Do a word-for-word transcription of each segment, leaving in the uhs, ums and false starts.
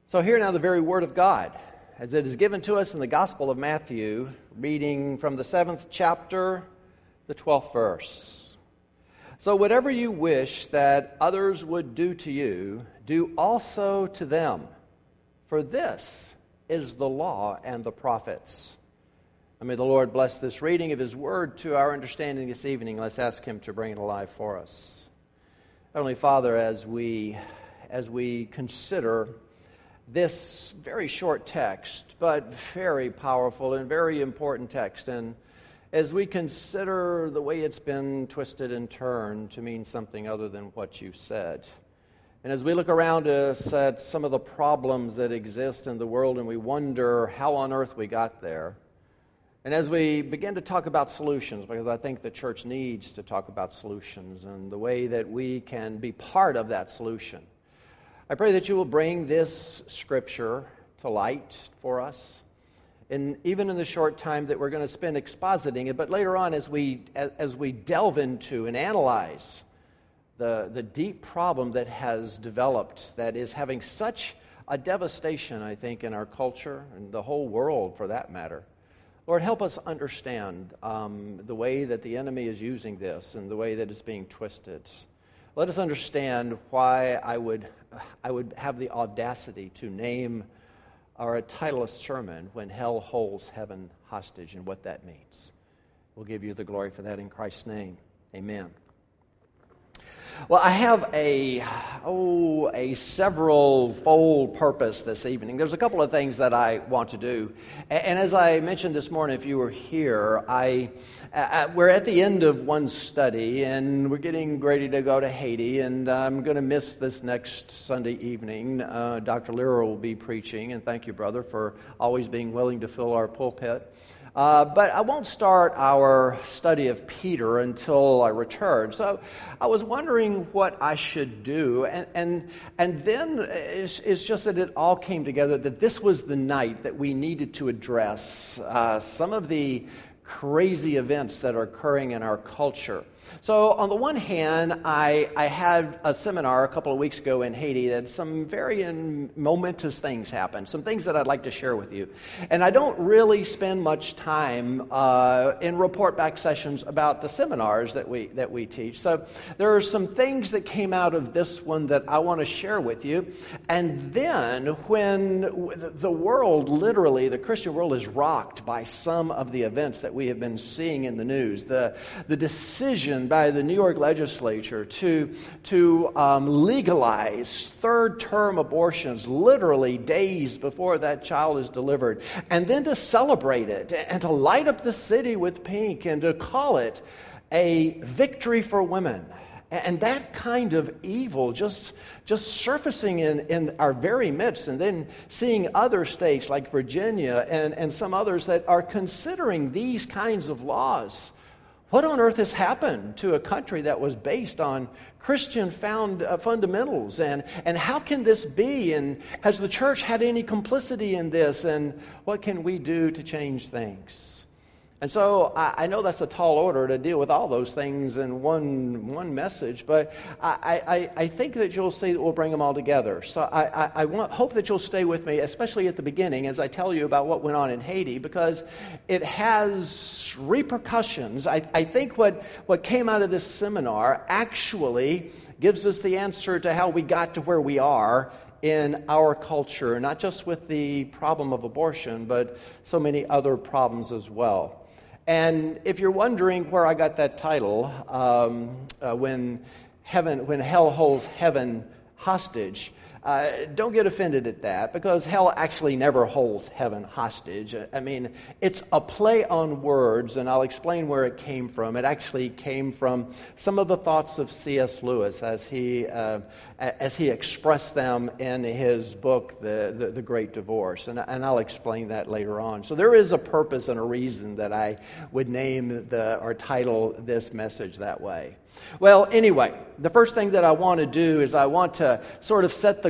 So hear now the very word of God, as it is given to us in the Gospel of Matthew, reading from the seventh chapter, the twelfth verse. So whatever you wish that others would do to you, do also to them, for this is the law and the prophets. And may the Lord bless this reading of His Word to our understanding this evening. Let's ask Him to bring it alive for us. Heavenly Father, as we, as we consider this very short text, but very powerful and very important text, and as we consider the way it's been twisted and turned to mean something other than what you said, and as we look around us at some of the problems that exist in the world and we wonder how on earth we got there, and as we begin to talk about solutions, because I think the church needs to talk about solutions and the way that we can be part of that solution, I pray that you will bring this scripture to light for us, and even in the short time that we're going to spend expositing it, but later on as we as we delve into and analyze the, the deep problem that has developed, that is having such a devastation, I think, in our culture and the whole world for that matter. Lord, help us understand um, the way that the enemy is using this and the way that it's being twisted. Let us understand why I would I would have the audacity to name or title a sermon when hell holds heaven hostage and what that means. We'll give you the glory for that in Christ's name. Amen. Well, I have a, oh, a several-fold purpose this evening. There's a couple of things that I want to do. And as I mentioned this morning, if you were here, I, uh, we're at the end of one study, and we're getting ready to go to Haiti, and I'm going to miss this next Sunday evening. Uh, Doctor Lira will be preaching, and thank you, brother, for always being willing to fill our pulpit. Uh, but I won't start our study of Peter until I return. So I was wondering what I should do. And and, and then it's, it's just that it all came together, that this was the night that we needed to address uh, some of the crazy events that are occurring in our culture. So on the one hand, I, I had a seminar a couple of weeks ago in Haiti that some very momentous things happened, some things that I'd like to share with you. And I don't really spend much time uh, in report back sessions about the seminars that we that we teach. So there are some things that came out of this one that I want to share with you. And then when the world, literally, the Christian world is rocked by some of the events that we have been seeing in the news, the, the decision by the New York legislature to, to um, legalize third-term abortions literally days before that child is delivered, and then to celebrate it and to light up the city with pink and to call it a victory for women. And that kind of evil just, just surfacing in, in our very midst, and then seeing other states like Virginia and, and some others that are considering these kinds of laws. What on earth has happened to a country that was based on Christian found, uh, fundamentals? And, and how can this be? And has the church had any complicity in this? And what can we do to change things? And so I, I know that's a tall order to deal with all those things in one one message, but I, I, I think that you'll see that we'll bring them all together. So I, I, I want, hope that you'll stay with me, especially at the beginning, as I tell you about what went on in Haiti, because it has repercussions. I, I think what, what came out of this seminar actually gives us the answer to how we got to where we are in our culture, not just with the problem of abortion, but so many other problems as well. And if you're wondering where I got that title, um, uh, when heaven, when hell holds heaven hostage, uh, don't get offended at that, because hell actually never holds heaven hostage. I mean, it's a play on words, and I'll explain where it came from. It actually came from some of the thoughts of C S Lewis as he uh, as he expressed them in his book, The, the, the Great Divorce. And, and I'll explain that later on. So there is a purpose and a reason that I would name the or title this message that way. Well, anyway, the first thing that I want to do is I want to sort of set the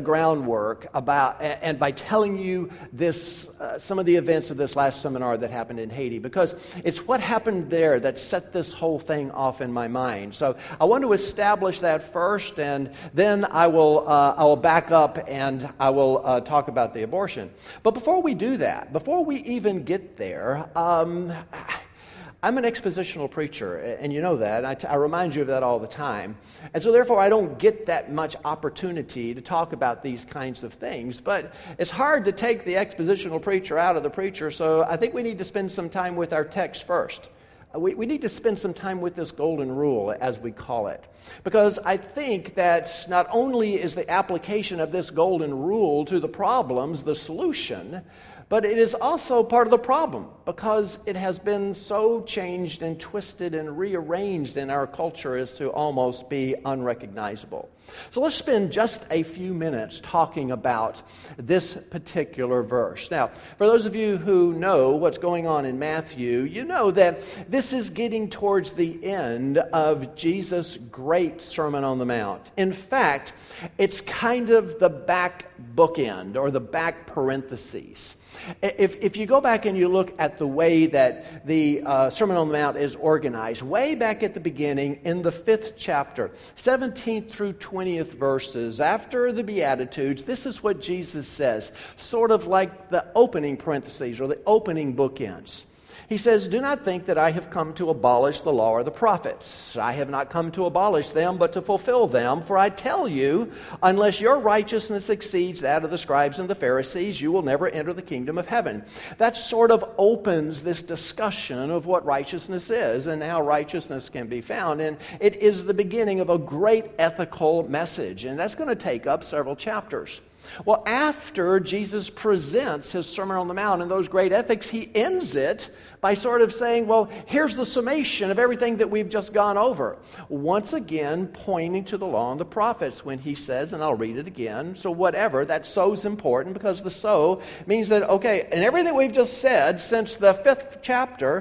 groundwork about, and by telling you this, uh, some of the events of this last seminar that happened in Haiti, because it's what happened there that set this whole thing off in my mind. So I want to establish that first, and then I will uh, I will back up and I will uh, talk about the abortion. But before we do that, before we even get there, um, I'm an expositional preacher, and you know that. I, t- I remind you of that all the time. And so therefore, I don't get that much opportunity to talk about these kinds of things. But it's hard to take the expositional preacher out of the preacher, so I think we need to spend some time with our text first. We, we need to spend some time with this golden rule, as we call it. Because I think that not only is the application of this golden rule to the problems the solution, but it is also part of the problem because it has been so changed and twisted and rearranged in our culture as to almost be unrecognizable. So let's spend just a few minutes talking about this particular verse. Now, for those of you who know what's going on in Matthew, you know that this is getting towards the end of Jesus' great Sermon on the Mount. In fact, it's kind of the back bookend or the back parentheses. If, if you go back and you look at the way that the uh, Sermon on the Mount is organized, way back at the beginning in the fifth chapter, seventeenth through twentieth verses, after the Beatitudes, this is what Jesus says, sort of like the opening parentheses or the opening bookends. He says, "Do not think that I have come to abolish the law or the prophets. I have not come to abolish them, but to fulfill them. For I tell you, unless your righteousness exceeds that of the scribes and the Pharisees, you will never enter the kingdom of heaven." That sort of opens this discussion of what righteousness is and how righteousness can be found. And it is the beginning of a great ethical message. And that's going to take up several chapters. Well, after Jesus presents his Sermon on the Mount and those great ethics, he ends it by sort of saying, well, here's the summation of everything that we've just gone over. Once again, pointing to the law and the prophets when he says, and I'll read it again, so whatever, that so's important because the so means that, okay, and everything we've just said since the fifth chapter,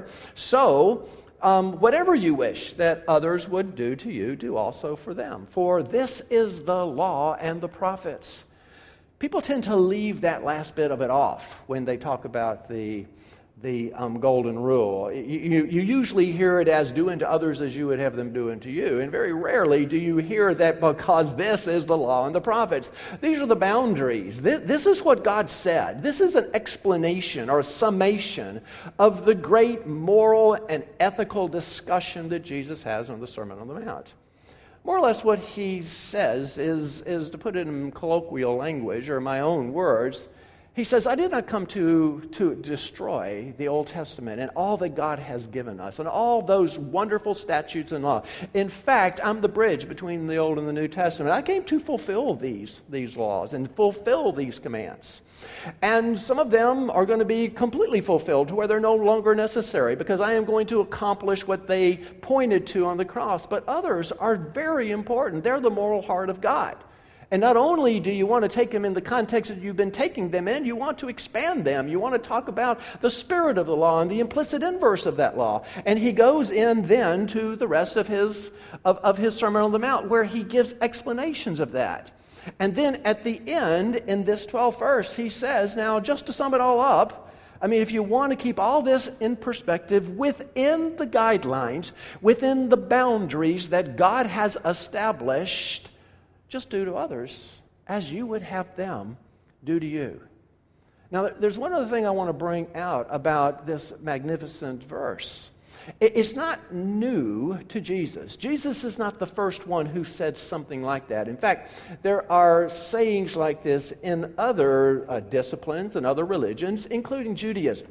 so Um, whatever you wish that others would do to you, do also for them. For this is the law and the prophets. People tend to leave that last bit of it off when they talk about the the um, golden rule. You, you, you usually hear it as do unto others as you would have them do unto you. And very rarely do you hear that because this is the law and the prophets. These are the boundaries. This, this is what God said. This is an explanation or a summation of the great moral and ethical discussion that Jesus has on the Sermon on the Mount. More or less what he says is, is to put it in colloquial language or my own words, he says, I did not come to, to destroy the Old Testament and all that God has given us and all those wonderful statutes and law. In fact, I'm the bridge between the Old and the New Testament. I came to fulfill these, these laws and fulfill these commands. And some of them are going to be completely fulfilled to where they're no longer necessary because I am going to accomplish what they pointed to on the cross. But others are very important. They're the moral heart of God. And not only do you want to take them in the context that you've been taking them in, you want to expand them. You want to talk about the spirit of the law and the implicit inverse of that law. And he goes in then to the rest of his, of, of his Sermon on the Mount where he gives explanations of that. And then at the end, in this twelfth verse, he says, now just to sum it all up, I mean, if you want to keep all this in perspective within the guidelines, within the boundaries that God has established, just do to others as you would have them do to you. Now, there's one other thing I want to bring out about this magnificent verse. It's not new to Jesus. Jesus is not the first one who said something like that. In fact, there are sayings like this in other uh, disciplines and other religions, including Judaism.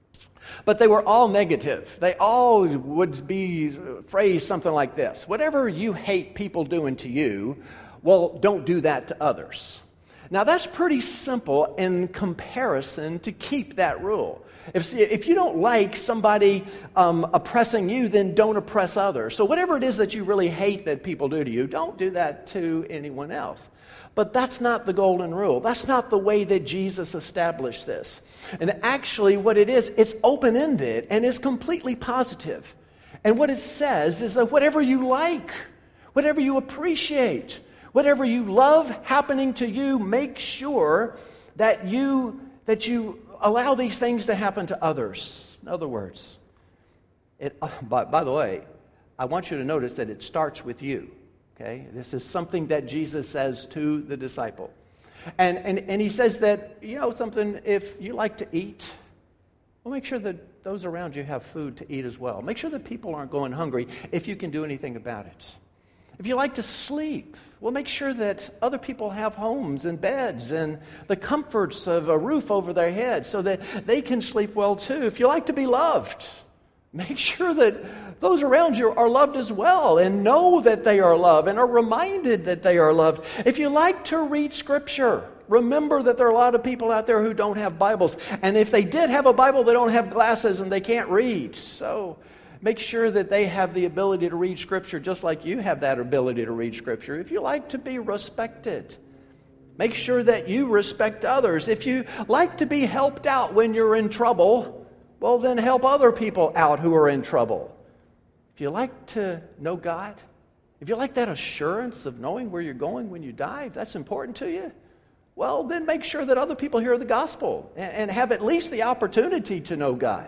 But they were all negative. They all would be phrased something like this. Whatever you hate people doing to you, well, don't do that to others. Now, that's pretty simple in comparison to keep that rule. If, if you don't like somebody um, oppressing you, then don't oppress others. So whatever it is that you really hate that people do to you, don't do that to anyone else. But that's not the golden rule. That's not the way that Jesus established this. And actually what it is, it's open-ended and it's completely positive. And what it says is that whatever you like, whatever you appreciate, Whatever you love happening to you, make sure that you that you allow these things to happen to others. In other words, it, by, by the way, I want you to notice that it starts with you. Okay? This is something that Jesus says to the disciple. And, and, and he says that, you know something, if you like to eat, well, make sure that those around you have food to eat as well. Make sure that people aren't going hungry if you can do anything about it. If you like to sleep, well, make sure that other people have homes and beds and the comforts of a roof over their head so that they can sleep well too. If you like to be loved, make sure that those around you are loved as well and know that they are loved and are reminded that they are loved. If you like to read Scripture, remember that there are a lot of people out there who don't have Bibles. And if they did have a Bible, they don't have glasses and they can't read. So make sure that they have the ability to read Scripture just like you have that ability to read Scripture. If you like to be respected, make sure that you respect others. If you like to be helped out when you're in trouble, well, then help other people out who are in trouble. If you like to know God, if you like that assurance of knowing where you're going when you die, if that's important to you, well, then make sure that other people hear the gospel and, and have at least the opportunity to know God.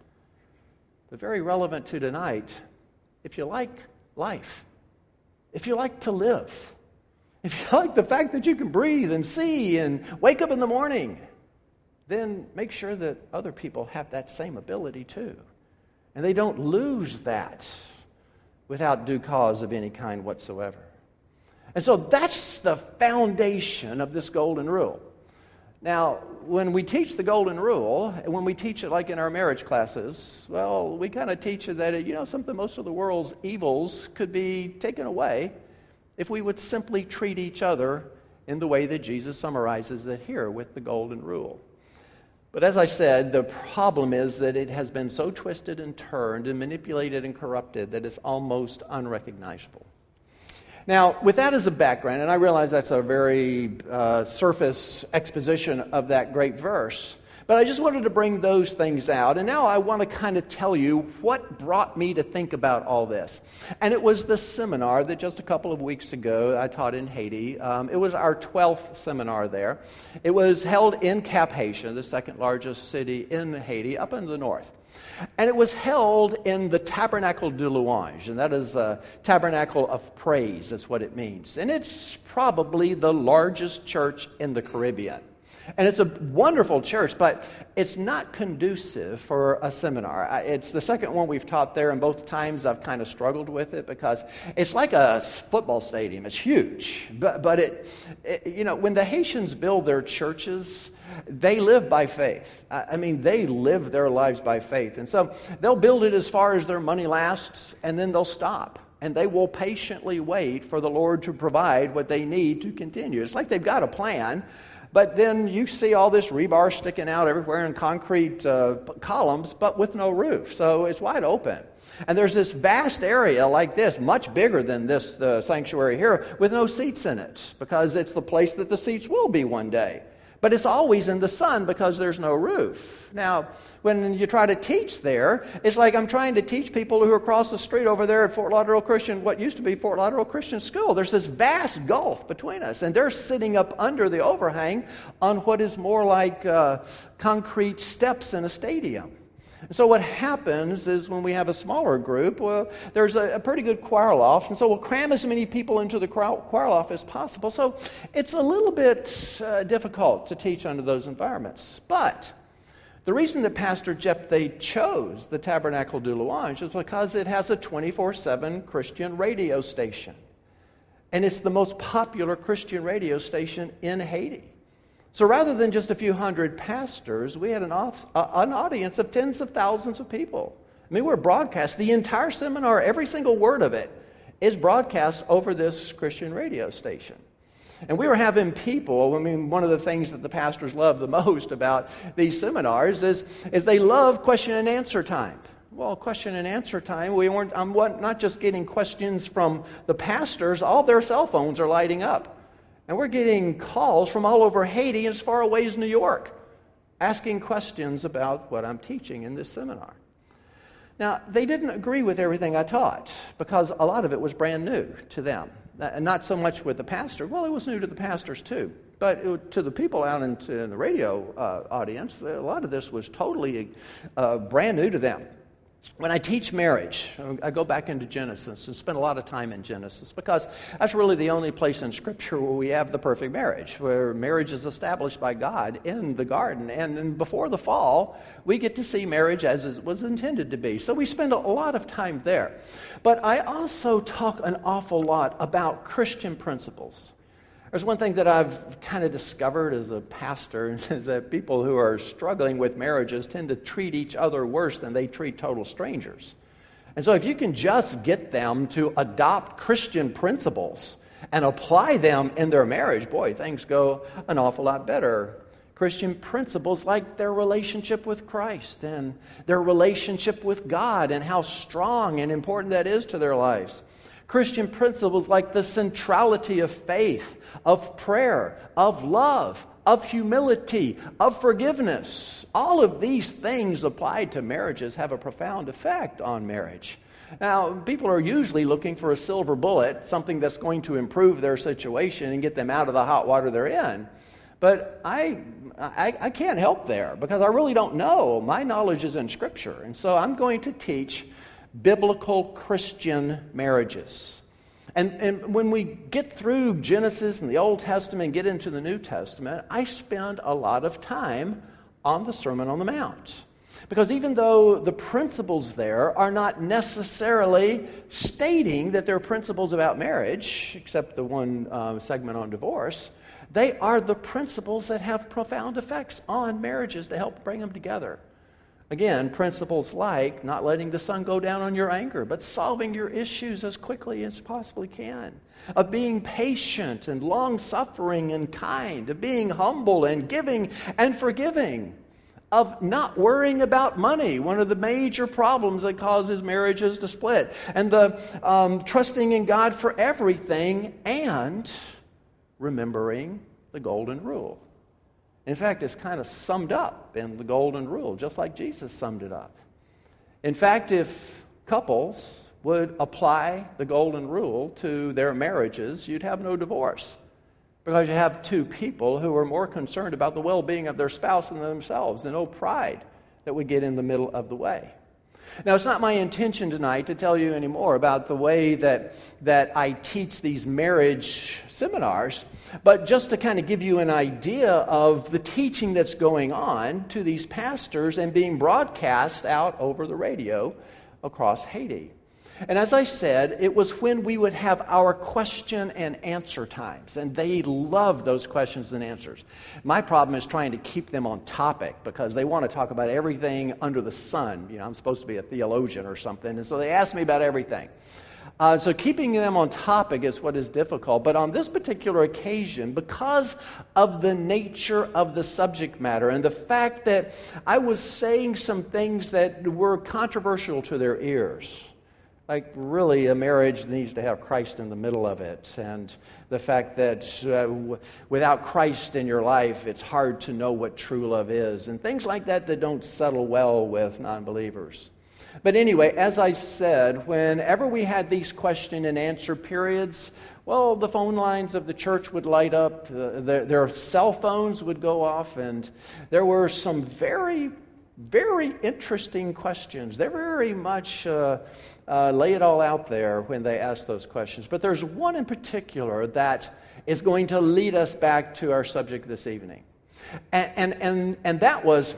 But very relevant to tonight, if you like life, if you like to live, if you like the fact that you can breathe and see and wake up in the morning, then make sure that other people have that same ability too. And they don't lose that without due cause of any kind whatsoever. And so that's the foundation of this golden rule. Now, when we teach the golden rule, and when we teach it like in our marriage classes, well, we kind of teach it that, you know, something, most of the world's evils could be taken away if we would simply treat each other in the way that Jesus summarizes it here with the golden rule. But as I said, the problem is that it has been so twisted and turned and manipulated and corrupted that it's almost unrecognizable. Now, with that as a background, and I realize that's a very uh, surface exposition of that great verse, but I just wanted to bring those things out. And now I want to kind of tell you what brought me to think about all this. And it was the seminar that just a couple of weeks ago I taught in Haiti. Um, it was our twelfth seminar there. It was held in Cap-Haïtien, the second largest city in Haiti, up in the north. And it was held in the Tabernacle de Louange, and that is a tabernacle of praise, that's what it means. And it's probably the largest church in the Caribbean. And it's a wonderful church, but it's not conducive for a seminar. It's the second one we've taught there, and both times I've kind of struggled with it because it's like a football stadium. It's huge. But, but it, it, you know, when the Haitians build their churches, they live by faith. I mean, they live their lives by faith. And so they'll build it as far as their money lasts, and then they'll stop. And they will patiently wait for the Lord to provide what they need to continue. It's like they've got a plan, but then you see all this rebar sticking out everywhere in concrete uh, columns, but with no roof. So it's wide open. And there's this vast area like this, much bigger than this the sanctuary here, with no seats in it, because it's the place that the seats will be one day. But it's always in the sun because there's no roof. Now, when you try to teach there, it's like I'm trying to teach people who are across the street over there at Fort Lauderdale Christian, what used to be Fort Lauderdale Christian School. There's this vast gulf between us, and they're sitting up under the overhang on what is more like uh, concrete steps in a stadium. And so what happens is when we have a smaller group, well, there's a, a pretty good choir loft, and so we'll cram as many people into the choir loft as possible. So it's a little bit uh, difficult to teach under those environments. But the reason that Pastor Jephthah chose the Tabernacle de Louange is because it has a twenty-four seven Christian radio station. And it's the most popular Christian radio station in Haiti. So rather than just a few hundred pastors, we had an, off, uh, an audience of tens of thousands of people. I mean, we're broadcast. The entire seminar, every single word of it, is broadcast over this Christian radio station. And we were having people, I mean, one of the things that the pastors love the most about these seminars is, is they love question and answer time. Well, question and answer time, we weren't, I'm not just getting questions from the pastors, all their cell phones are lighting up. And we're getting calls from all over Haiti as far away as New York, asking questions about what I'm teaching in this seminar. Now, they didn't agree with everything I taught because a lot of it was brand new to them. Uh, not so much with the pastor. Well, it was new to the pastors too. But it, to the people out in, in the radio uh, audience, a lot of this was totally uh, brand new to them. When I teach marriage, I go back into Genesis and spend a lot of time in Genesis because that's really the only place in Scripture where we have the perfect marriage, where marriage is established by God in the garden. And then before the fall, we get to see marriage as it was intended to be. So we spend a lot of time there. But I also talk an awful lot about Christian principles. There's one thing that I've kind of discovered as a pastor is that people who are struggling with marriages tend to treat each other worse than they treat total strangers. And so if you can just get them to adopt Christian principles and apply them in their marriage, boy, things go an awful lot better. Christian principles like their relationship with Christ and their relationship with God and how strong and important that is to their lives. Christian principles like the centrality of faith, of prayer, of love, of humility, of forgiveness. All of these things applied to marriages have a profound effect on marriage. Now, people are usually looking for a silver bullet, something that's going to improve their situation and get them out of the hot water they're in. But I, I, I can't help there because I really don't know. My knowledge is in Scripture. And so I'm going to teach biblical Christian marriages. And, and when we get through Genesis and the Old Testament and get into the New Testament, I spend a lot of time on the Sermon on the Mount. Because even though the principles there are not necessarily stating that they're principles about marriage, except the one uh, segment on divorce, they are the principles that have profound effects on marriages to help bring them together. Again, principles like not letting the sun go down on your anger, but solving your issues as quickly as possibly can. Of being patient and long-suffering and kind. Of being humble and giving and forgiving. Of not worrying about money, one of the major problems that causes marriages to split. And the um, trusting in God for everything and remembering the golden rule. In fact, it's kind of summed up in the golden rule, just like Jesus summed it up. In fact, if couples would apply the golden rule to their marriages, you'd have no divorce. Because you have two people who are more concerned about the well-being of their spouse than themselves, and no pride that would get in the middle of the way. Now, it's not my intention tonight to tell you any more about the way that, that I teach these marriage seminars, but just to kind of give you an idea of the teaching that's going on to these pastors and being broadcast out over the radio across Haiti. And as I said, it was when we would have our question and answer times, and they love those questions and answers. My problem is trying to keep them on topic because they want to talk about everything under the sun. You know, I'm supposed to be a theologian or something, and so they ask me about everything. Uh, so keeping them on topic is what is difficult. But on this particular occasion, because of the nature of the subject matter and the fact that I was saying some things that were controversial to their ears, like really a marriage needs to have Christ in the middle of it, and the fact that uh, w- without Christ in your life, it's hard to know what true love is, and things like that that don't settle well with non-believers. But anyway, as I said, whenever we had these question and answer periods, well, the phone lines of the church would light up, uh, their, their cell phones would go off, and there were some very, very interesting questions. They're very much uh, uh, lay it all out there when they ask those questions. But there's one in particular that is going to lead us back to our subject this evening. And, and, and, and that was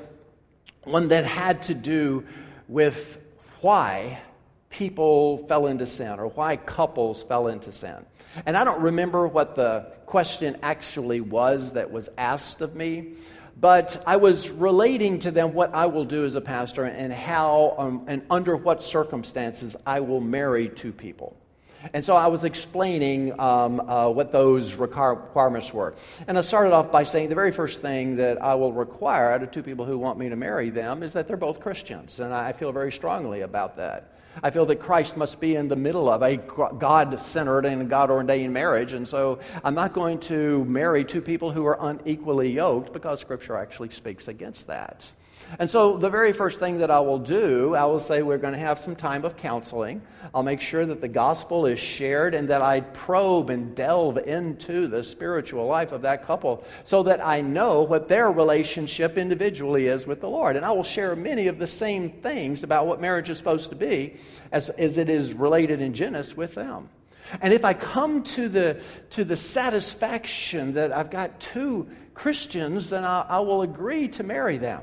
one that had to do with why people fell into sin, or why couples fell into sin. And I don't remember what the question actually was that was asked of me, but I was relating to them what I will do as a pastor and how um, and under what circumstances I will marry two people. And so I was explaining um, uh, what those requirements were. And I started off by saying the very first thing that I will require out of two people who want me to marry them is that they're both Christians. And I feel very strongly about that. I feel that Christ must be in the middle of a God-centered and God-ordained marriage. And so I'm not going to marry two people who are unequally yoked because Scripture actually speaks against that. And so the very first thing that I will do, I will say we're going to have some time of counseling. I'll make sure that the gospel is shared and that I probe and delve into the spiritual life of that couple so that I know what their relationship individually is with the Lord. And I will share many of the same things about what marriage is supposed to be as, as it is related in Genesis with them. And if I come to the, to the satisfaction that I've got two Christians, then I, I will agree to marry them.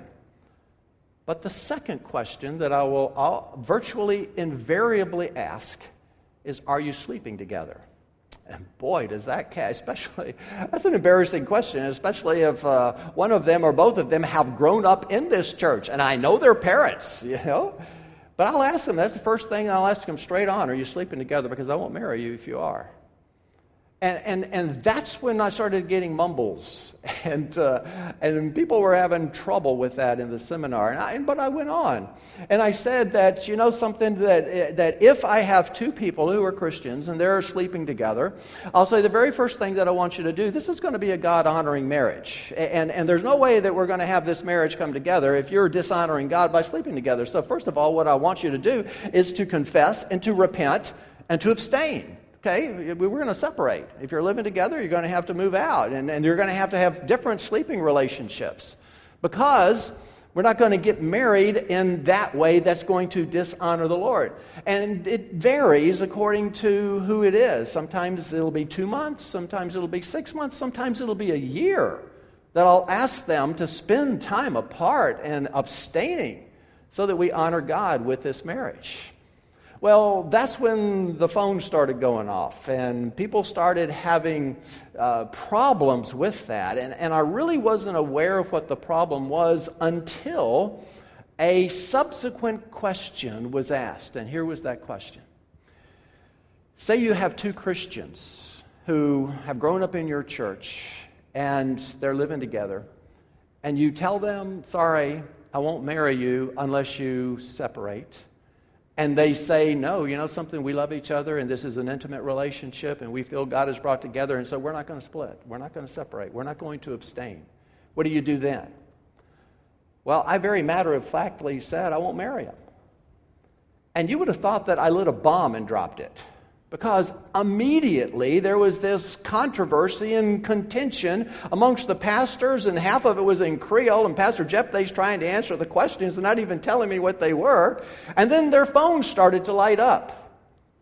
But the second question that I will I'll virtually invariably ask is, are you sleeping together? And boy, does that cat, especially, that's an embarrassing question, especially if uh, one of them or both of them have grown up in this church. And I know their parents, you know. But I'll ask them, that's the first thing I'll ask them straight on, are you sleeping together? Because I won't marry you if you are. And and and that's when I started getting mumbles, and uh, and people were having trouble with that in the seminar. And I, but I went on, and I said that, you know, something that that if I have two people who are Christians and they're sleeping together, I'll say the very first thing that I want you to do, this is going to be a God-honoring marriage, and and there's no way that we're going to have this marriage come together if you're dishonoring God by sleeping together. So first of all, what I want you to do is to confess and to repent and to abstain. Okay, we're going to separate. If you're living together, you're going to have to move out, and, and you're going to have to have different sleeping relationships, because we're not going to get married in that way that's going to dishonor the Lord. And it varies according to who it is. Sometimes it'll be two months, sometimes it'll be six months, sometimes it'll be a year that I'll ask them to spend time apart and abstaining so that we honor God with this marriage. Well, that's when the phone started going off, and people started having uh, problems with that. And, and I really wasn't aware of what the problem was until a subsequent question was asked. And here was that question. Say you have two Christians who have grown up in your church, and they're living together, and you tell them, sorry, I won't marry you unless you separate. And they say, no, you know something, we love each other, and this is an intimate relationship, and we feel God has brought together, and so we're not going to split. We're not going to separate. We're not going to abstain. What do you do then? Well, I very matter-of-factly said, I won't marry him. And you would have thought that I lit a bomb and dropped it, because immediately there was this controversy and contention amongst the pastors, and half of it was in Creole, and Pastor Jephthah's trying to answer the questions and not even telling me what they were. And then their phones started to light up.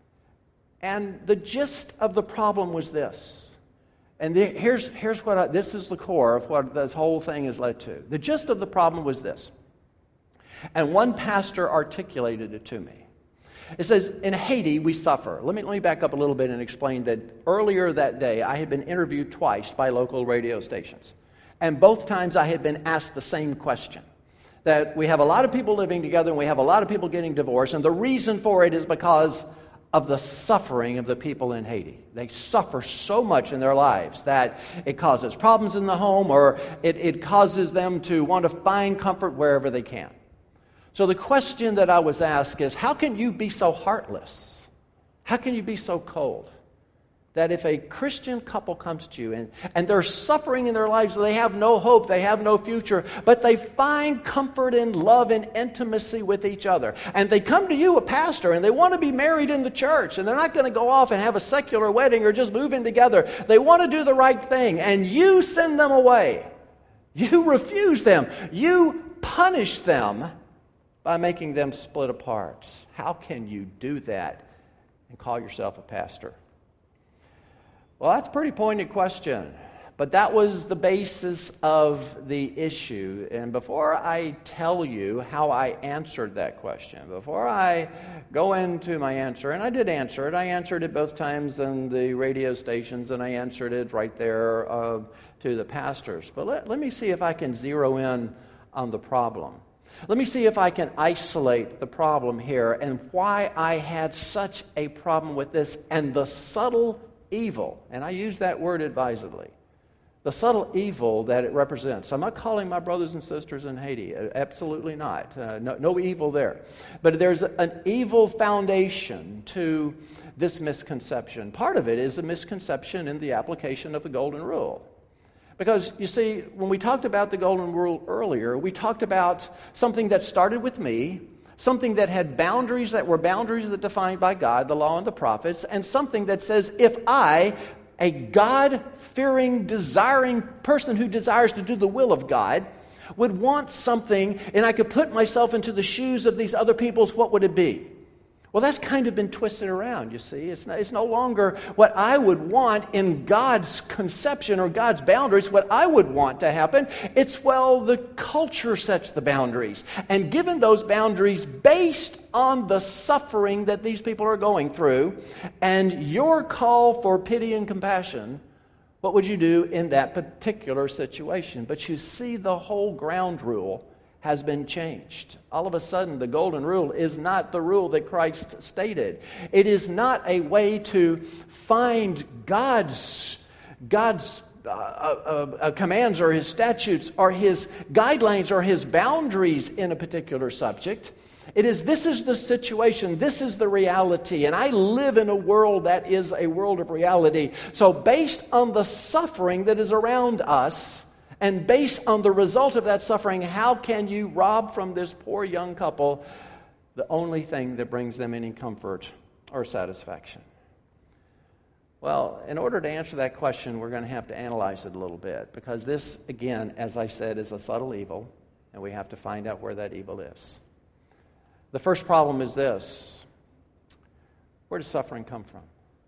And the gist of the problem was this. And the, here's, here's what I, this is the core of what this whole thing has led to. The gist of the problem was this. And one pastor articulated it to me. It says, in Haiti, we suffer. Let me, let me back up a little bit and explain that earlier that day, I had been interviewed twice by local radio stations. And both times I had been asked the same question. That we have a lot of people living together and we have a lot of people getting divorced. And the reason for it is because of the suffering of the people in Haiti. They suffer so much in their lives that it causes problems in the home, or it, it causes them to want to find comfort wherever they can. So the question that I was asked is, how can you be so heartless? How can you be so cold? That if a Christian couple comes to you and, and they're suffering in their lives, they have no hope, they have no future, but they find comfort in love and intimacy with each other. And they come to you, a pastor, and they want to be married in the church, and they're not going to go off and have a secular wedding or just move in together. They want to do the right thing, and you send them away. You refuse them. You punish them by making them split apart. How can you do that and call yourself a pastor? Well, that's a pretty pointed question, but that was the basis of the issue. And before I tell you how I answered that question, before I go into my answer, and I did answer it, I answered it both times on the radio stations, and I answered it right there uh, to the pastors. But let, let me see if I can zero in on the problem. Let me see if I can isolate the problem here and why I had such a problem with this and the subtle evil, and I use that word advisedly, the subtle evil that it represents. I'm not calling my brothers and sisters in Haiti, absolutely not, uh, no, no evil there. But there's an evil foundation to this misconception. Part of it is a misconception in the application of the Golden Rule. Because, you see, when we talked about the golden rule earlier, we talked about something that started with me, something that had boundaries that were boundaries that defined by God, the law and the prophets, and something that says, if I, a God-fearing, desiring person who desires to do the will of God, would want something, and I could put myself into the shoes of these other peoples, what would it be? Well, that's kind of been twisted around, you see. It's no, it's no longer what I would want in God's conception or God's boundaries, what I would want to happen. It's, well, the culture sets the boundaries. And given those boundaries based on the suffering that these people are going through and your call for pity and compassion, what would you do in that particular situation? But you see, the whole ground rule has been changed. All of a sudden, the golden rule is not the rule that Christ stated. It is not a way to find God's, God's uh, uh, uh, commands or His statutes or His guidelines or His boundaries in a particular subject. It is, this is the situation, this is the reality, and I live in a world that is a world of reality. So based on the suffering that is around us, and based on the result of that suffering, how can you rob from this poor young couple the only thing that brings them any comfort or satisfaction? Well, in order to answer that question, we're going to have to analyze it a little bit, because this, again, as I said, is a subtle evil, and we have to find out where that evil is. The first problem is this: where does suffering come from?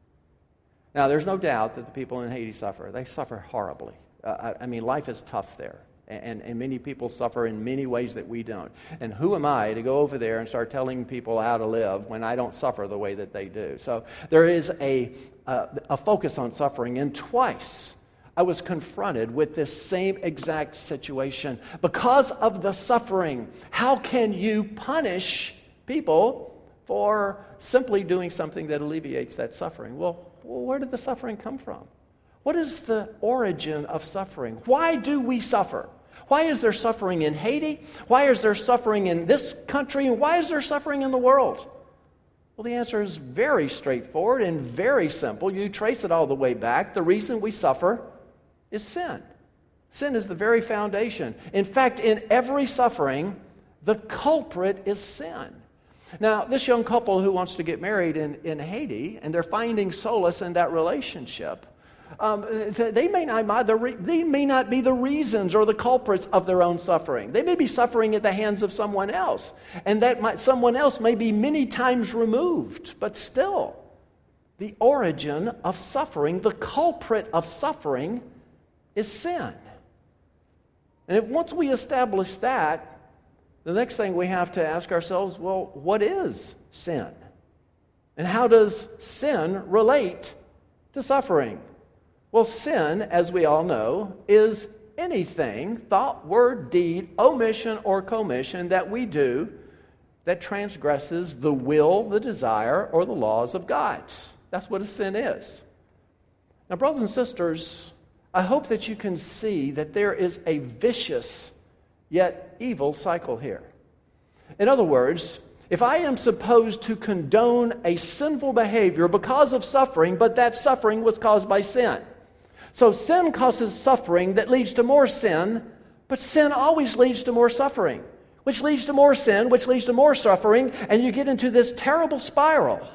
Now, there's no doubt that the people in Haiti suffer. They suffer horribly. Uh, I, I mean, life is tough there. And, and many people suffer in many ways that we don't. And who am I to go over there and start telling people how to live when I don't suffer the way that they do? So there is a, uh, a focus on suffering. And twice I was confronted with this same exact situation. Because of the suffering, how can you punish people for simply doing something that alleviates that suffering? Well, where did the suffering come from? What is the origin of suffering? Why do we suffer? Why is there suffering in Haiti? Why is there suffering in this country? And why is there suffering in the world? Well, the answer is very straightforward and very simple. You trace it all the way back. The reason we suffer is sin. Sin is the very foundation. In fact, in every suffering, the culprit is sin. Now, this young couple who wants to get married in, in Haiti, and they're finding solace in that relationship, Um, they may not, they may not be the reasons or the culprits of their own suffering. They may be suffering at the hands of someone else, and that might, someone else may be many times removed. But still, the origin of suffering, the culprit of suffering, is sin. And if once we establish that, the next thing we have to ask ourselves, well, what is sin? And how does sin relate to suffering? Well, sin, as we all know, is anything, thought, word, deed, omission, or commission that we do that transgresses the will, the desire, or the laws of God. That's what a sin is. Now, brothers and sisters, I hope that you can see that there is a vicious yet evil cycle here. In other words, if I am supposed to condone a sinful behavior because of suffering, but that suffering was caused by sin, so sin causes suffering that leads to more sin, but sin always leads to more suffering, which leads to more sin, which leads to more suffering, and you get into this terrible spiral.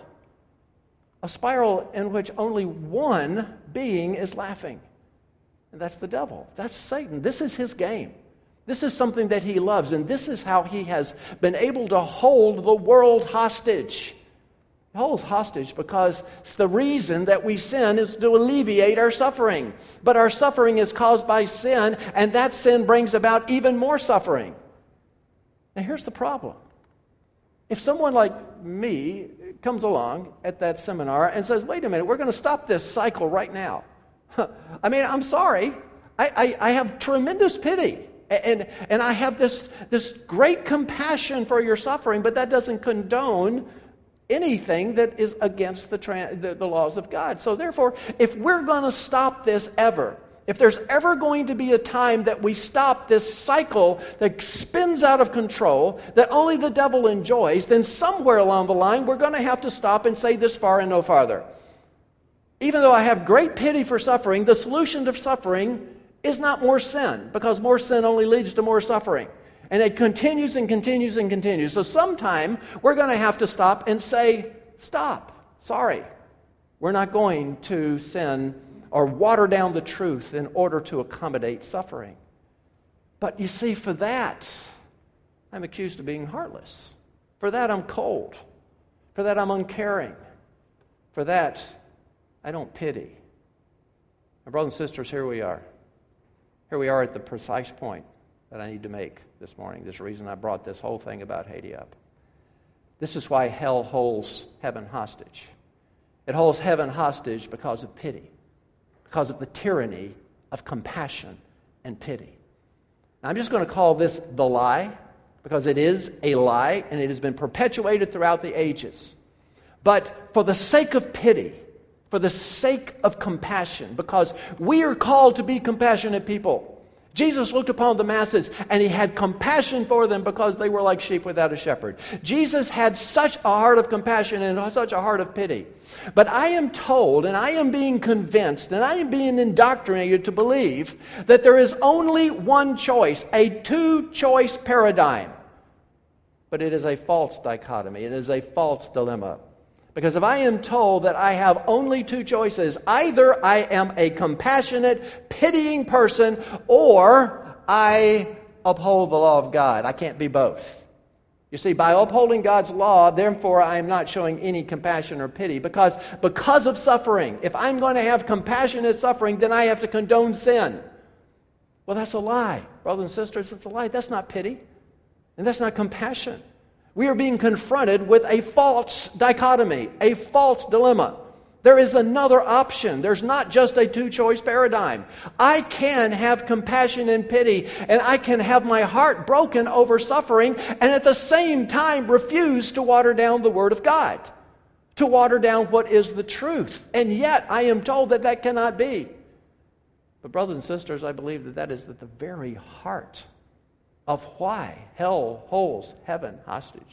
A spiral in which only one being is laughing. And that's the devil. That's Satan. This is his game. This is something that he loves, and this is how he has been able to hold the world hostage. He holds hostage because it's the reason that we sin is to alleviate our suffering. But our suffering is caused by sin, and that sin brings about even more suffering. Now here's the problem. If someone like me comes along at that seminar and says, wait a minute, we're going to stop this cycle right now. I mean, I'm sorry. I, I, I have tremendous pity. And, and I have this, this great compassion for your suffering, but that doesn't condone anything that is against the, the, the laws of God. So therefore, if we're going to stop this ever, if there's ever going to be a time that we stop this cycle that spins out of control, that only the devil enjoys, then somewhere along the line, we're going to have to stop and say this far and no farther. Even though I have great pity for suffering, the solution to suffering is not more sin, because more sin only leads to more suffering. And it continues and continues and continues. So sometime we're going to have to stop and say, stop. Sorry. We're not going to sin or water down the truth in order to accommodate suffering. But you see, for that, I'm accused of being heartless. For that, I'm cold. For that, I'm uncaring. For that, I don't pity. My brothers and sisters, here we are. Here we are at the precise point that I need to make this morning. This is the reason I brought this whole thing about Haiti up. This is why hell holds heaven hostage. It holds heaven hostage because of pity, because of the tyranny of compassion and pity. Now, I'm just going to call this the lie, because it is a lie, and it has been perpetuated throughout the ages. But for the sake of pity, for the sake of compassion, because we are called to be compassionate people. Jesus looked upon the masses and he had compassion for them because they were like sheep without a shepherd. Jesus had such a heart of compassion and such a heart of pity. But I am told, and I am being convinced, and I am being indoctrinated to believe that there is only one choice, a two-choice paradigm. But it is a false dichotomy. It is a false dilemma. Because if I am told that I have only two choices, either I am a compassionate, pitying person, or I uphold the law of God. I can't be both. You see, by upholding God's law, therefore I am not showing any compassion or pity, because, because of suffering. If I'm going to have compassionate suffering, then I have to condone sin. Well, that's a lie. Brothers and sisters, it's a lie. That's not pity. And that's not compassion. We are being confronted with a false dichotomy, a false dilemma. There is another option. There's not just a two-choice paradigm. I can have compassion and pity, and I can have my heart broken over suffering, and at the same time refuse to water down the Word of God, to water down what is the truth. And yet I am told that that cannot be. But brothers and sisters, I believe that that is at the very heart of why hell holds heaven hostage.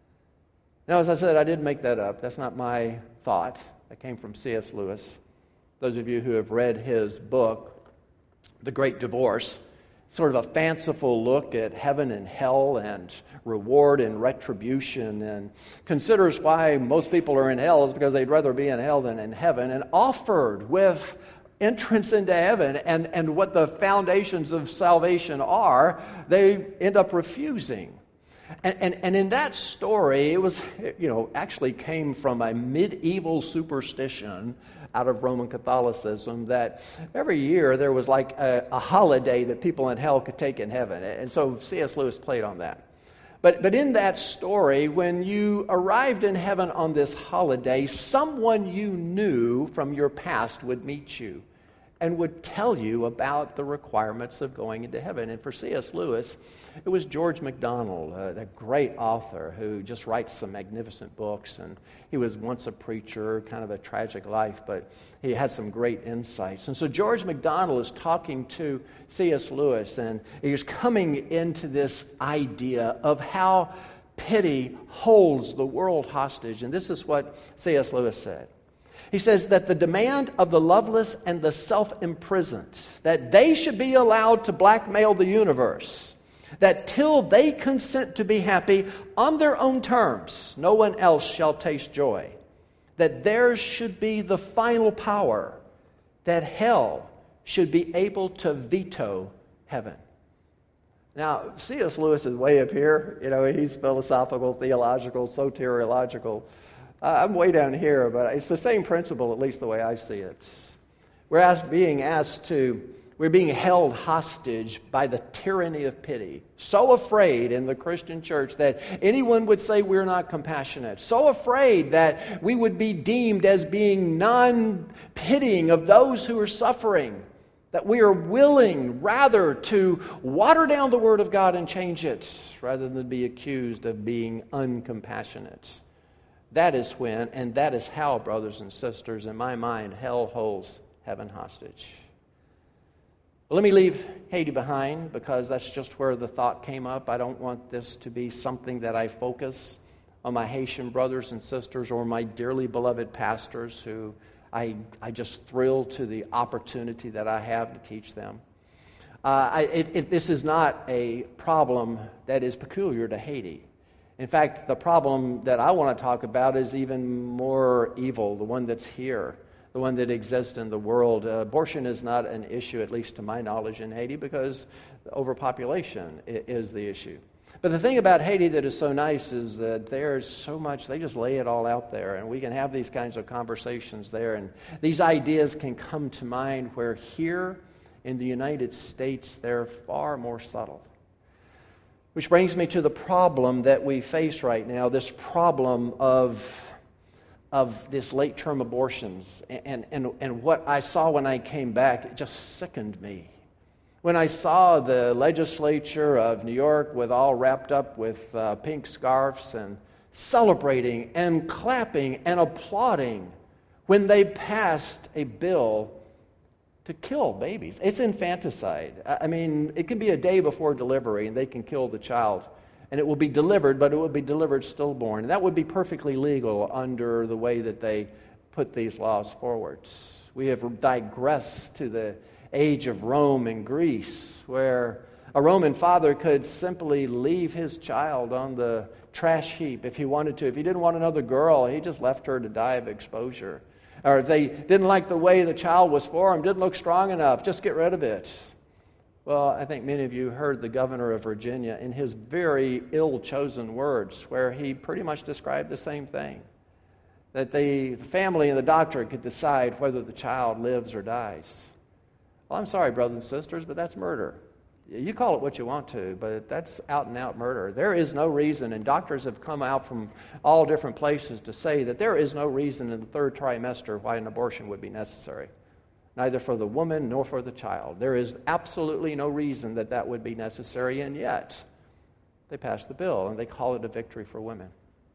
Now, as I said, I didn't make that up. That's not my thought. That came from C S Lewis. Those of you who have read his book, The Great Divorce, sort of a fanciful look at heaven and hell and reward and retribution, and considers why most people are in hell is because they'd rather be in hell than in heaven, and offered with entrance into heaven and, and what the foundations of salvation are, they end up refusing. And, and, and in that story, it was, you know, actually came from a medieval superstition out of Roman Catholicism that every year there was like a, a holiday that people in hell could take in heaven. And so C S Lewis played on that. But, but in that story, when you arrived in heaven on this holiday, someone you knew from your past would meet you and would tell you about the requirements of going into heaven. And for C S Lewis, it was George MacDonald, uh, the great author who just writes some magnificent books. And he was once a preacher, kind of a tragic life, but he had some great insights. And so George MacDonald is talking to C S Lewis, and he's coming into this idea of how pity holds the world hostage. And this is what C S Lewis said. He says that the demand of the loveless and the self-imprisoned, that they should be allowed to blackmail the universe, that till they consent to be happy on their own terms, no one else shall taste joy, that theirs should be the final power, that hell should be able to veto heaven. Now, C S Lewis is way up here. You know, he's philosophical, theological, soteriological. Uh, I'm way down here, but it's the same principle, at least the way I see it. We're asked, being asked to, we're being held hostage by the tyranny of pity. So afraid in the Christian church that anyone would say we're not compassionate. So afraid that we would be deemed as being non-pitying of those who are suffering. That we are willing rather to water down the Word of God and change it, rather than be accused of being uncompassionate. That is when, and that is how, brothers and sisters, in my mind, hell holds heaven hostage. Well, let me leave Haiti behind, because that's just where the thought came up. I don't want this to be something that I focus on my Haitian brothers and sisters or my dearly beloved pastors who I, I just thrill to the opportunity that I have to teach them. Uh, I, it, it, this is not a problem that is peculiar to Haiti. In fact, the problem that I want to talk about is even more evil, the one that's here, the one that exists in the world. Uh, abortion is not an issue, at least to my knowledge, in Haiti, because overpopulation is the issue. But the thing about Haiti that is so nice is that there's so much, they just lay it all out there, and we can have these kinds of conversations there, and these ideas can come to mind where here in the United States they're far more subtle. Which brings me to the problem that we face right now, this problem of, of this late-term abortions. And, and, and what I saw when I came back, it just sickened me. When I saw the legislature of New York with all wrapped up with uh, pink scarves and celebrating and clapping and applauding when they passed a bill to kill babies. It's infanticide. I mean, it can be a day before delivery and they can kill the child. And it will be delivered, but it will be delivered stillborn. And that would be perfectly legal under the way that they put these laws forward. We have digressed to the age of Rome and Greece, where a Roman father could simply leave his child on the trash heap if he wanted to. If he didn't want another girl, he just left her to die of exposure. Or if they didn't like the way the child was formed, didn't look strong enough, just get rid of it. Well, I think many of you heard the governor of Virginia in his very ill-chosen words, where he pretty much described the same thing. That the family and the doctor could decide whether the child lives or dies. Well, I'm sorry, brothers and sisters, but that's murder. You call it what you want to, but that's out-and-out murder. There is no reason, and doctors have come out from all different places to say that there is no reason in the third trimester why an abortion would be necessary, neither for the woman nor for the child. There is absolutely no reason that that would be necessary, and yet they passed the bill, and they call it a victory for women.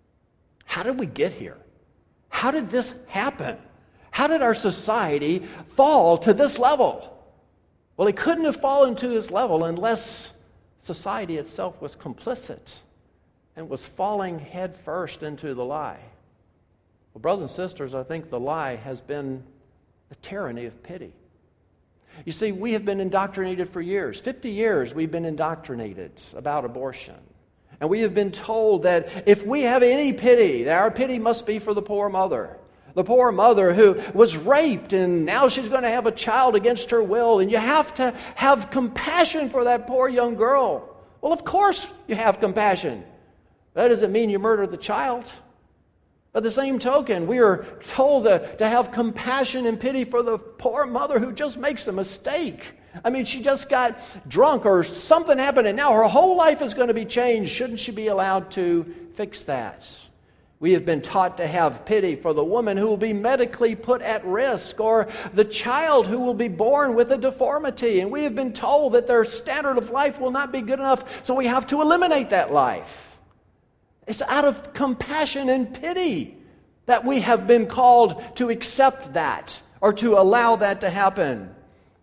How did we get here? How did this happen? How did our society fall to this level? Well, it couldn't have fallen to this level unless society itself was complicit and was falling headfirst into the lie. Well, brothers and sisters, I think the lie has been the tyranny of pity. You see, we have been indoctrinated for years. Fifty years we've been indoctrinated about abortion. And we have been told that if we have any pity, that our pity must be for the poor mother. The poor mother who was raped and now she's going to have a child against her will. And you have to have compassion for that poor young girl. Well, of course you have compassion. That doesn't mean you murder the child. By the same token, we are told to, to have compassion and pity for the poor mother who just makes a mistake. I mean, she just got drunk or something happened and now her whole life is going to be changed. Shouldn't she be allowed to fix that? We have been taught to have pity for the woman who will be medically put at risk or the child who will be born with a deformity. And we have been told that their standard of life will not be good enough, so we have to eliminate that life. It's out of compassion and pity that we have been called to accept that or to allow that to happen.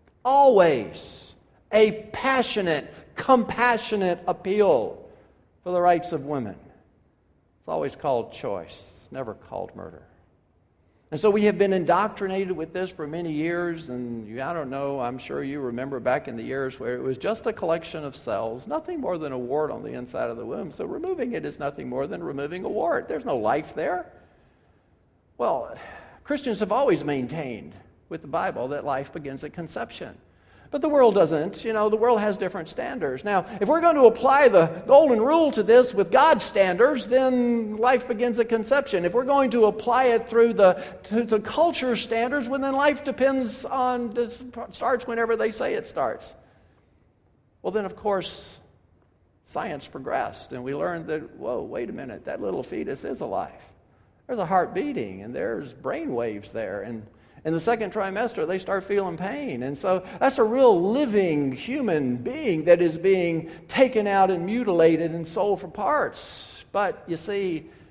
Always a passionate, compassionate appeal for the rights of women. It's always called choice. It's never called murder. And so we have been indoctrinated with this for many years, and you, I don't know, I'm sure you remember back in the years where it was just a collection of cells, nothing more than a wart on the inside of the womb. So removing it is nothing more than removing a wart. There's no life there. Well, Christians have always maintained with the Bible that life begins at conception. But the world doesn't. You know, the world has different standards. Now, if we're going to apply the golden rule to this with God's standards, then life begins at conception. If we're going to apply it through the to the culture standards, well, then life depends on, starts whenever they say it starts. Well, then, of course, science progressed, and we learned that, whoa, wait a minute, that little fetus is alive. There's a heart beating, and there's brain waves there, and in the second trimester, they start feeling pain. And so that's a real living human being that is being taken out and mutilated and sold for parts. But you see,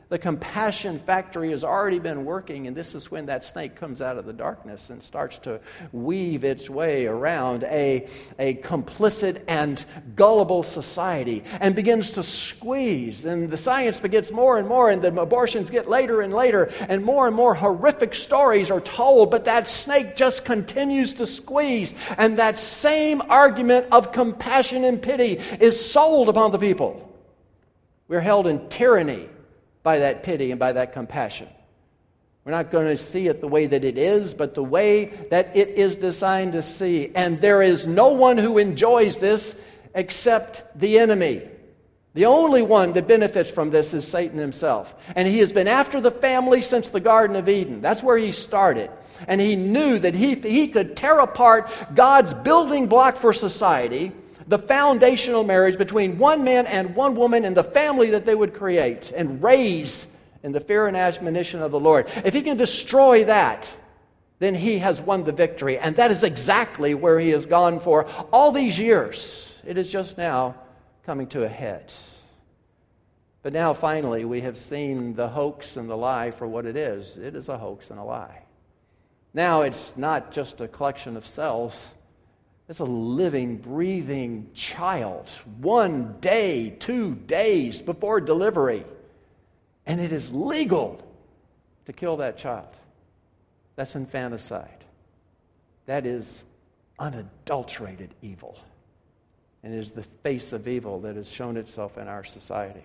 The compassion factory has already been working, and this is when that snake comes out of the darkness and starts to weave its way around a, a complicit and gullible society and begins to squeeze. And the science begins more and more, and the abortions get later and later, and more and more horrific stories are told, but that snake just continues to squeeze. And that same argument of compassion and pity is sold upon the people. We're held in tyranny by that pity and by that compassion. We're not going to see it the way that it is, but the way that it is designed to see. And there is no one who enjoys this except the enemy. The only one that benefits from this is Satan himself. And he has been after the family since the Garden of Eden. That's where he started. And he knew that he, he could tear apart God's building block for society, the foundational marriage between one man and one woman and the family that they would create and raise in the fear and admonition of the Lord. If he can destroy that, then he has won the victory. And that is exactly where he has gone for all these years. It is just now coming to a head. But now finally we have seen the hoax and the lie for what it is. It is a hoax and a lie. Now it's not just a collection of cells. It's a living, breathing child, one day, two days before delivery. And it is legal to kill that child. That's infanticide. That is unadulterated evil. And it is the face of evil that has shown itself in our society.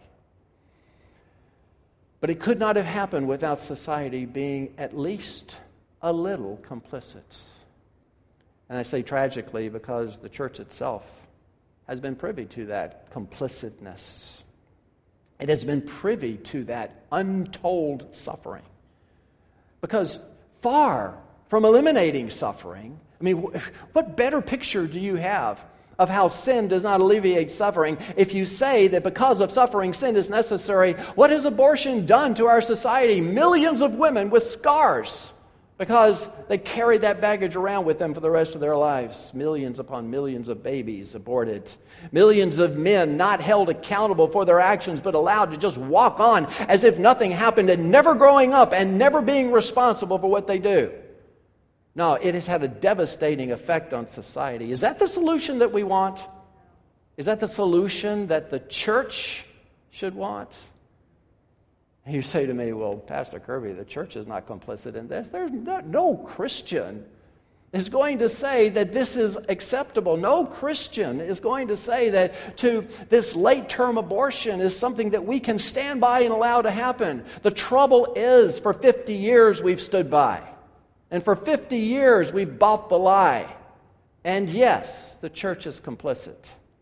But it could not have happened without society being at least a little complicit. And I say tragically because the church itself has been privy to that complicitness. It has been privy to that untold suffering. Because far from eliminating suffering, I mean, what better picture do you have of how sin does not alleviate suffering if you say that because of suffering, sin is necessary? What has abortion done to our society? Millions of women with scars because they carry that baggage around with them for the rest of their lives. Millions upon millions of babies aborted. Millions of men not held accountable for their actions, but allowed to just walk on as if nothing happened and never growing up and never being responsible for what they do. No, it has had a devastating effect on society. Is that the solution that we want? Is that the solution that the church should want? You say to me, well, Pastor Kirby, the church is not complicit in this. There's no, no Christian is going to say that this is acceptable. No Christian is going to say that to this late-term abortion is something that we can stand by and allow to happen. The trouble is, for fifty years we've stood by. And for fifty years we've bought the lie. And yes, the church is complicit.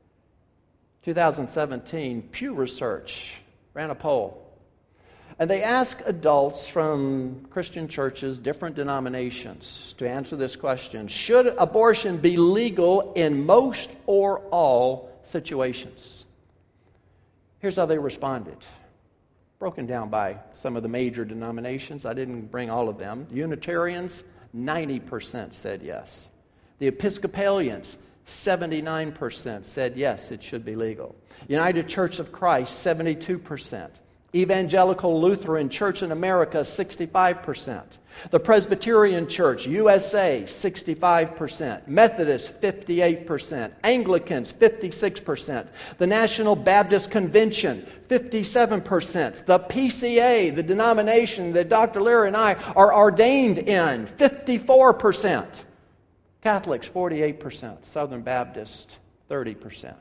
twenty seventeen, Pew Research ran a poll. And they ask adults from Christian churches, different denominations, to answer this question: should abortion be legal in most or all situations? Here's how they responded. Broken down by some of the major denominations. I didn't bring all of them. Unitarians, ninety percent said yes. The Episcopalians, seventy-nine percent said yes, it should be legal. United Church of Christ, seventy-two percent. Evangelical Lutheran Church in America, sixty-five percent. The Presbyterian Church, U S A, sixty-five percent. Methodists, fifty-eight percent. Anglicans, fifty-six percent. The National Baptist Convention, fifty-seven percent. The P C A, the denomination that Doctor Lear and I are ordained in, fifty-four percent. Catholics, forty-eight percent. Southern Baptist, thirty percent.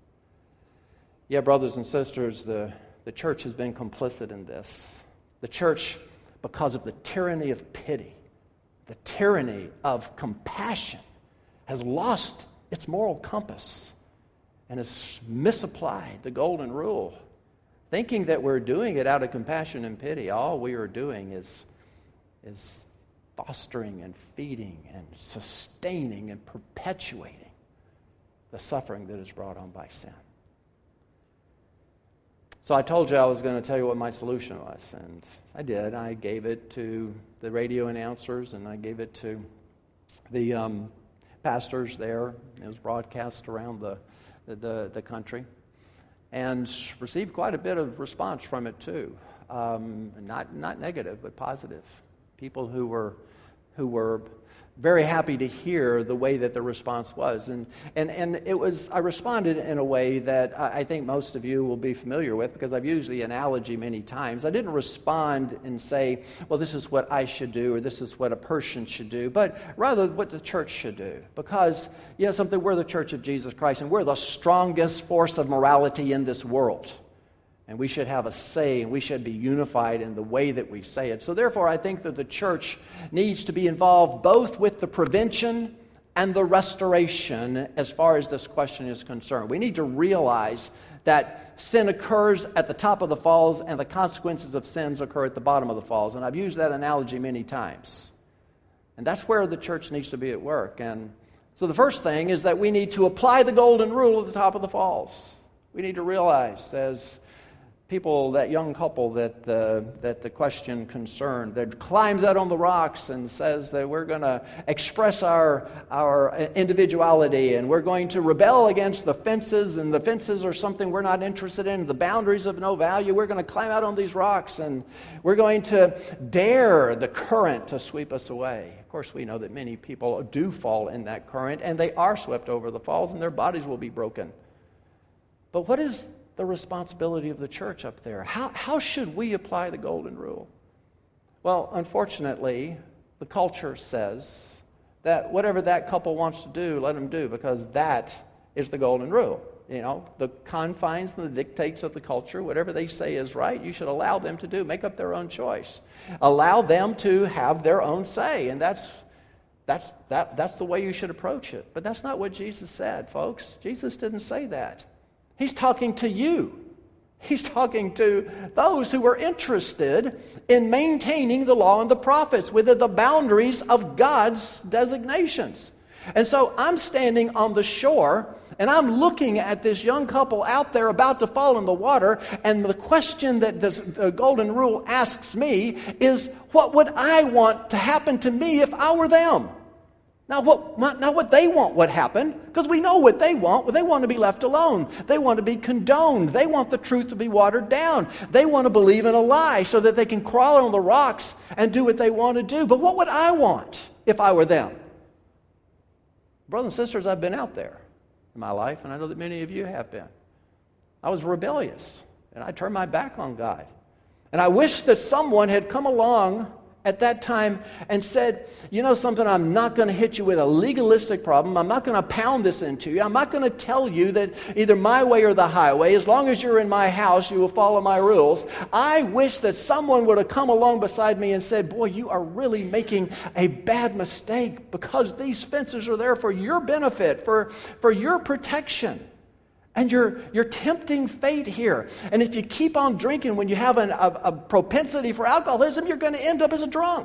Yeah, brothers and sisters, the The church has been complicit in this. The church, because of the tyranny of pity, the tyranny of compassion, has lost its moral compass and has misapplied the golden rule, thinking that we're doing it out of compassion and pity. All we are doing is, is fostering and feeding and sustaining and perpetuating the suffering that is brought on by sin. So I told you I was going to tell you what my solution was, and I did. I gave it to the radio announcers, and I gave it to the um, pastors there. It was broadcast around the, the, the country, and received quite a bit of response from it, too. um, not not negative, but positive. People who were who were very happy to hear the way that the response was. And and, and it was, I responded in a way that I think most of you will be familiar with, because I've used the analogy many times. I didn't respond and say, well, this is what I should do, or this is what a person should do, but rather what the church should do. Because, you know something, we're the Church of Jesus Christ, and we're the strongest force of morality in this world. And we should have a say, and we should be unified in the way that we say it. So therefore, I think that the church needs to be involved both with the prevention and the restoration as far as this question is concerned. We need to realize that sin occurs at the top of the falls, and the consequences of sins occur at the bottom of the falls. And I've used that analogy many times. And that's where the church needs to be at work. And so the first thing is that we need to apply the golden rule at the top of the falls. We need to realize, as people, that young couple that the, that the question concerned, that climbs out on the rocks and says that we're going to express our, our individuality, and we're going to rebel against the fences, and the fences are something we're not interested in, the boundaries of no value. We're going to climb out on these rocks, and we're going to dare the current to sweep us away. Of course, we know that many people do fall in that current, and they are swept over the falls, and their bodies will be broken. But what is the responsibility of the church up there? How, how should we apply the golden rule? Well, unfortunately, the culture says that whatever that couple wants to do, let them do, because that is the golden rule. You know, the confines and the dictates of the culture, whatever they say is right, you should allow them to do, make up their own choice. Allow them to have their own say, and that's that's that that's the way you should approach it. But that's not what Jesus said, folks. Jesus didn't say that. He's talking to you. He's talking to those who are interested in maintaining the law and the prophets within the boundaries of God's designations. And so I'm standing on the shore, and I'm looking at this young couple out there about to fall in the water, and the question that this, the golden rule asks me is, what would I want to happen to me if I were them? Now what, not what they want would happen, because we know what they want. They want to be left alone. They want to be condoned. They want the truth to be watered down. They want to believe in a lie so that they can crawl on the rocks and do what they want to do. But what would I want if I were them? Brothers and sisters, I've been out there in my life, and I know that many of you have been. I was rebellious, and I turned my back on God. And I wish that someone had come along at that time and said, you know something, I'm not going to hit you with a legalistic problem. I'm not going to pound this into you. I'm not going to tell you that either my way or the highway, as long as you're in my house, you will follow my rules. I wish that someone would have come along beside me and said, boy, you are really making a bad mistake, because these fences are there for your benefit, for, for your protection. And you're, you're tempting fate here. And if you keep on drinking when you have an, a, a propensity for alcoholism, you're going to end up as a drunk.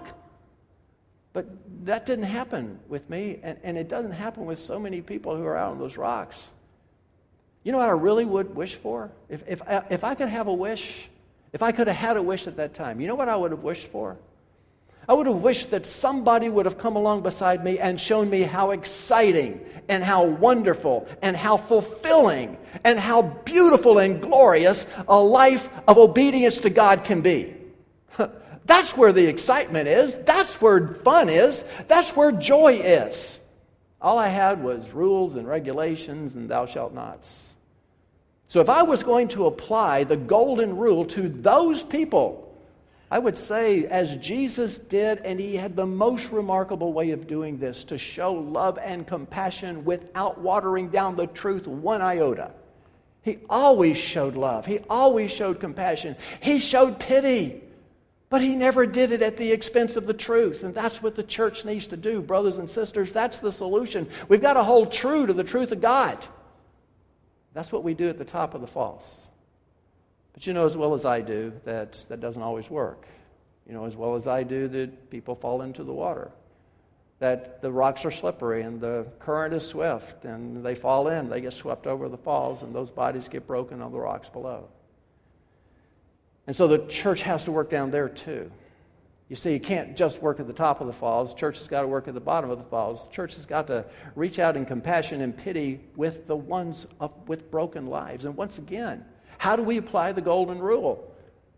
But that didn't happen with me, and, and it doesn't happen with so many people who are out on those rocks. You know what I really would wish for? If, if, if I could have a wish, if I could have had a wish at that time, you know what I would have wished for? I would have wished that somebody would have come along beside me and shown me how exciting and how wonderful and how fulfilling and how beautiful and glorious a life of obedience to God can be. That's where the excitement is. That's where fun is. That's where joy is. All I had was rules and regulations and thou shalt nots. So if I was going to apply the golden rule to those people, I would say, as Jesus did, and he had the most remarkable way of doing this, to show love and compassion without watering down the truth one iota. He always showed love. He always showed compassion. He showed pity. But he never did it at the expense of the truth. And that's what the church needs to do, brothers and sisters. That's the solution. We've got to hold true to the truth of God. That's what we do at the top of the falls. But you know as well as I do that that doesn't always work. You know as well as I do that people fall into the water. That the rocks are slippery and the current is swift and they fall in, they get swept over the falls, and those bodies get broken on the rocks below. And so the church has to work down there too. You see, you can't just work at the top of the falls. The church has got to work at the bottom of the falls. The church has got to reach out in compassion and pity with the ones of, with broken lives. And once again, how do we apply the golden rule?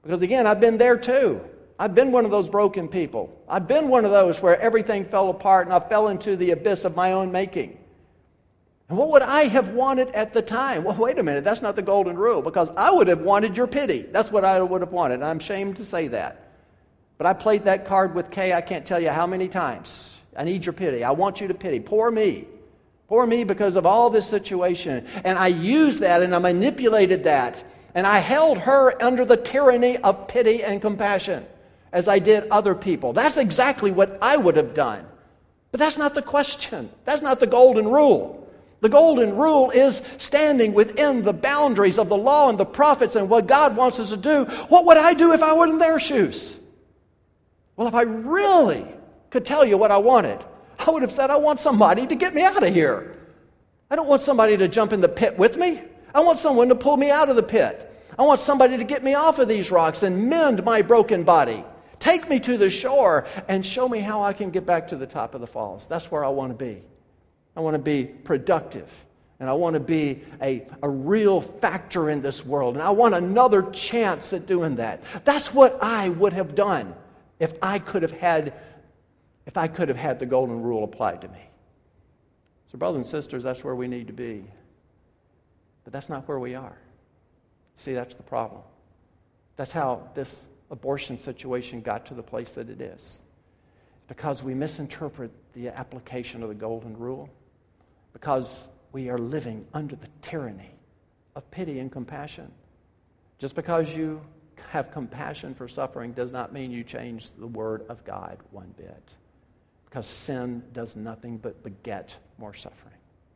Because again, I've been there too. I've been one of those broken people. I've been one of those where everything fell apart and I fell into the abyss of my own making. And what would I have wanted at the time? Well, wait a minute, that's not the golden rule, because I would have wanted your pity. That's what I would have wanted, and I'm ashamed to say that. But I played that card with Kay, I can't tell you how many times. I need your pity. I want you to pity. Poor me. Poor me because of all this situation. And I used that and I manipulated that. And I held her under the tyranny of pity and compassion as I did other people. That's exactly what I would have done. But that's not the question. That's not the golden rule. The golden rule is standing within the boundaries of the law and the prophets and what God wants us to do. What would I do if I were in their shoes? Well, if I really could tell you what I wanted, I would have said, I want somebody to get me out of here. I don't want somebody to jump in the pit with me. I want someone to pull me out of the pit. I want somebody to get me off of these rocks and mend my broken body. Take me to the shore and show me how I can get back to the top of the falls. That's where I want to be. I want to be productive. And I want to be a, a real factor in this world. And I want another chance at doing that. That's what I would have done if I could have had, if I could have had the golden rule applied to me. So brothers and sisters, that's where we need to be. But that's not where we are. See, that's the problem. That's how this abortion situation got to the place that it is. Because we misinterpret the application of the golden rule. Because we are living under the tyranny of pity and compassion. Just because you have compassion for suffering does not mean you change the word of God one bit. Because sin does nothing but beget more suffering.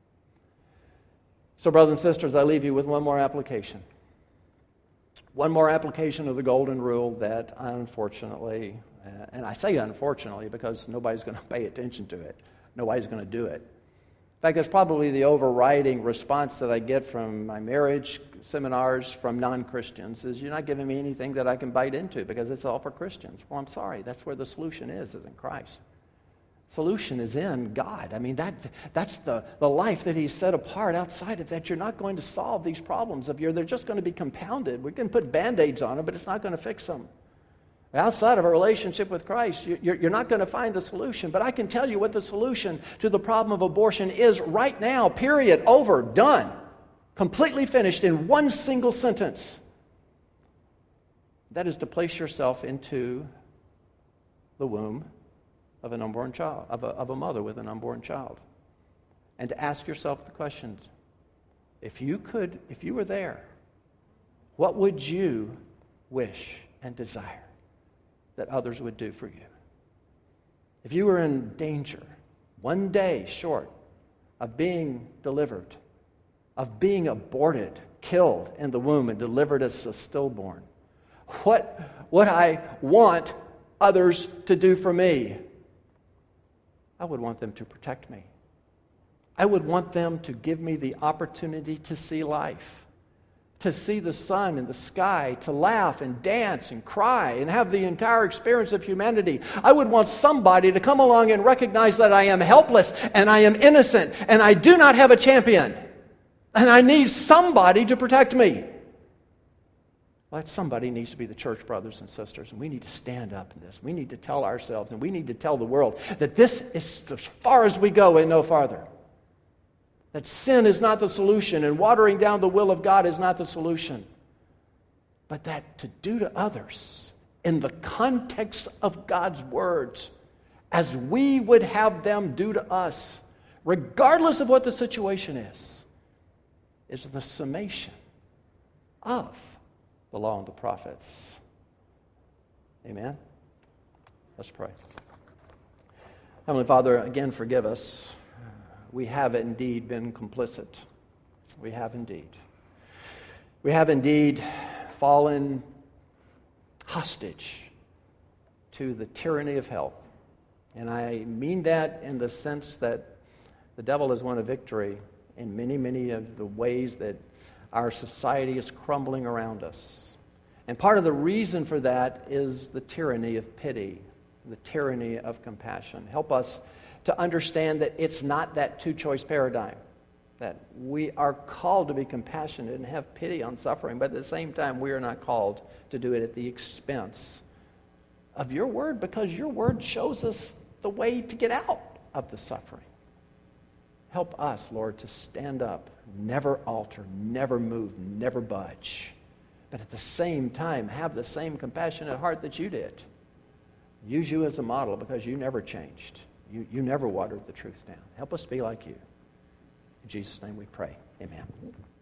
So, brothers and sisters, I leave you with one more application. One more application of the golden rule that unfortunately, uh, and I say unfortunately because nobody's going to pay attention to it. Nobody's going to do it. In fact, that's probably the overriding response that I get from my marriage seminars from non-Christians is, you're not giving me anything that I can bite into because it's all for Christians. Well, I'm sorry. That's where the solution is, is in Christ. Solution is in God. I mean, that that's the, the life that He's set apart. Outside of that, you're not going to solve these problems of yours. They're just going to be compounded. We can put Band-Aids on them, but it's not going to fix them. Outside of a relationship with Christ, you're, you're not going to find the solution. But I can tell you what the solution to the problem of abortion is right now. Period. Over. Done. Completely finished in one single sentence. That is to place yourself into the womb of an unborn child, of a, of a mother with an unborn child. And to ask yourself the questions. If you could, if you were there, what would you wish and desire that others would do for you? If you were in danger, one day short of being delivered, of being aborted, killed in the womb and delivered as a stillborn, what would I want others to do for me? I would want them to protect me. I would want them to give me the opportunity to see life, to see the sun in the sky, to laugh and dance and cry and have the entire experience of humanity. I would want somebody to come along and recognize that I am helpless and I am innocent and I do not have a champion and I need somebody to protect me. Well, that somebody needs to be the church, brothers and sisters, and we need to stand up in this. We need to tell ourselves and we need to tell the world that this is as far as we go and no farther. That sin is not the solution and watering down the will of God is not the solution. But that to do to others in the context of God's words as we would have them do to us, regardless of what the situation is, is the summation of the law and the prophets. Amen? Let's pray. Heavenly Father, again, forgive us. We have indeed been complicit. We have indeed. We have indeed fallen hostage to the tyranny of hell. And I mean that in the sense that the devil has won a victory in many, many of the ways that our society is crumbling around us. And part of the reason for that is the tyranny of pity, the tyranny of compassion. Help us to understand that it's not that two-choice paradigm. that we are called to be compassionate and have pity on suffering, but at the same time, we are not called to do it at the expense of your word, because your word shows us the way to get out of the suffering. Help us, Lord, to stand up, never alter, never move, never budge, but at the same time have the same compassionate heart that you did. Use you as a model, because you never changed. You, you never watered the truth down. Help us be like you. In Jesus' name we pray. Amen.